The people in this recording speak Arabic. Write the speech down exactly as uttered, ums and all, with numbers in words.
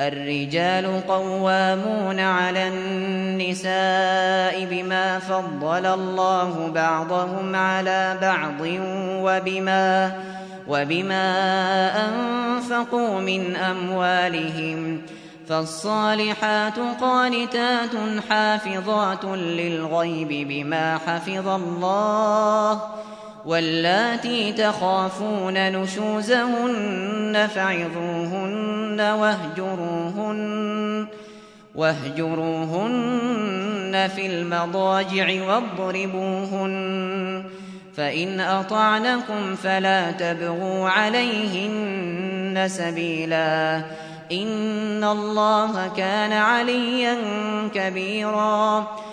الرجال قوامون على النساء بما فضل الله بعضهم على بعض وبما, وبما أنفقوا من أموالهم، فالصالحات قانتات حافظات للغيب بما حفظ الله، واللاتي تخافون نشوزهن فعظوهن واهجروهن, واهجروهن في المضاجع واضربوهن، فإن أطعنكم فلا تبغوا عليهن سبيلا، إن الله كان عليا كبيرا.